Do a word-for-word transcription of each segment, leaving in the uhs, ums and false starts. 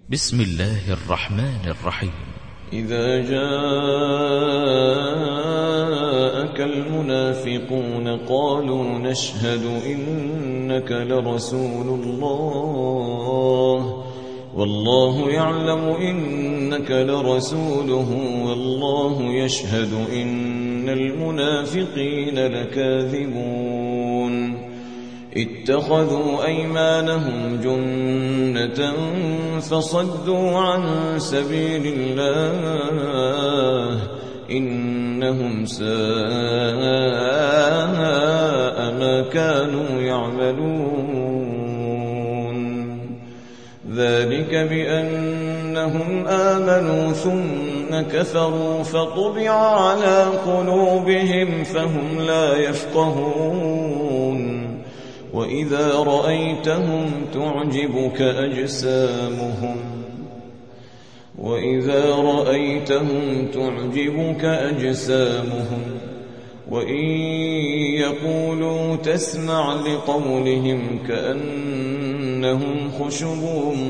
بسم الله الرحمن الرحيم. إذا جاءك المنافقون قالوا نشهد إنك لرسول الله والله يعلم إنك لرسوله والله يشهد إن المنافقين لكاذبون اتخذوا أيمانهم جنة فصدوا عن سبيل الله إنهم ساء ما كانوا يعملون ذلك بأنهم آمنوا ثم كفروا فطبع على قلوبهم فهم لا يفقهون وإذا رأيتهم تعجبك أجسامهم وإذا رأيتهم تعجبك أجسامهم وإن يقولوا تسمع لقولهم كأنهم خشب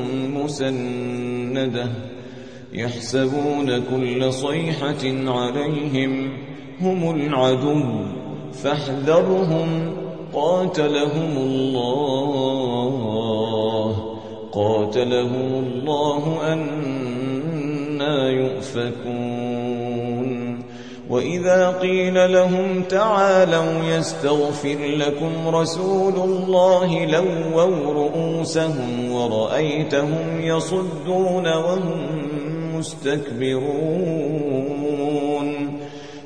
مسندة يحسبون كل صيحة عليهم هم العدو فاحذرهم قاتلهم الله قاتلهم الله أنى يؤفكون وإذا قيل لهم تعالوا يستغفر لكم رسول الله لووا رؤوسهم ورأيتهم يصدون وهم مستكبرون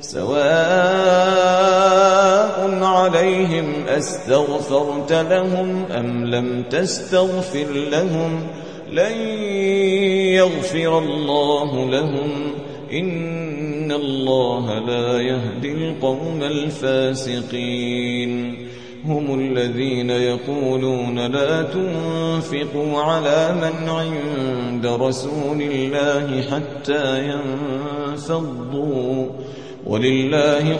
سواء عليهم أستغفرت لهم أم لم تستغفر لهم لن يغفر الله لهم إن الله لا يهدي القوم الفاسقين هم الذين يقولون لا تنفقوا على من عند رسول الله حتى ينفضوا ولله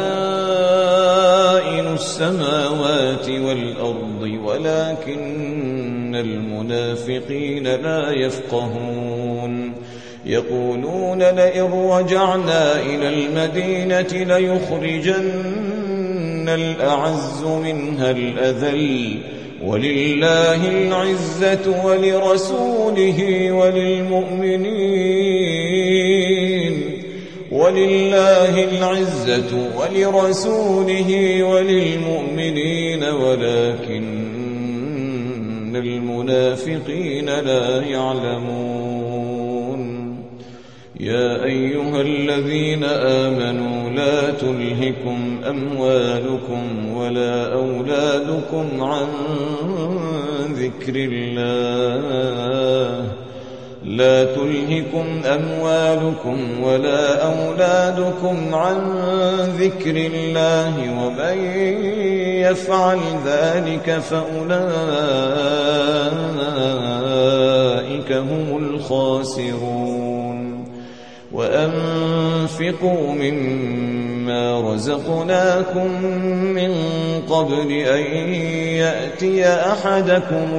خزائن السماوات والأرض ولكن المنافقين لا يفقهون يقولون لئن رجعنا إلى المدينة ليخرجن الأعز منها الأذل ولله العزة ولرسوله وللمؤمنين ولله العزة ولرسوله وللمؤمنين ولكن المنافقين لا يعلمون يا أيها الذين آمنوا لا تلهكم أموالكم ولا أولادكم عن ذكر الله لا تلهكم أموالكم ولا أولادكم عن ذكر الله ومن يفعل ذلك فأولئك هم الخاسرون وأنفقوا مما رزقناكم من قبل أن يأتي أحدكم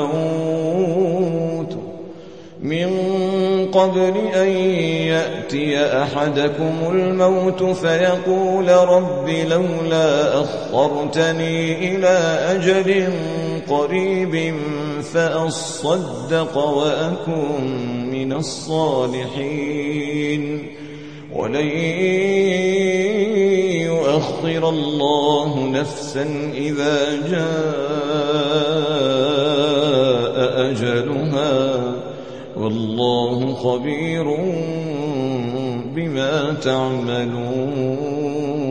الموت من قبل أن يأتي أحدكم الموت فيقول رب لولا أخرتني إلى أجل قريب فأصدق وأكن من الصالحين ولن يؤخر الله نفسا إذا جاء أجلها والله خبير بما تعملون.